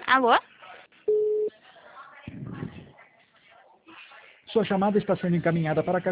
Alô? Sua chamada está sendo encaminhada para a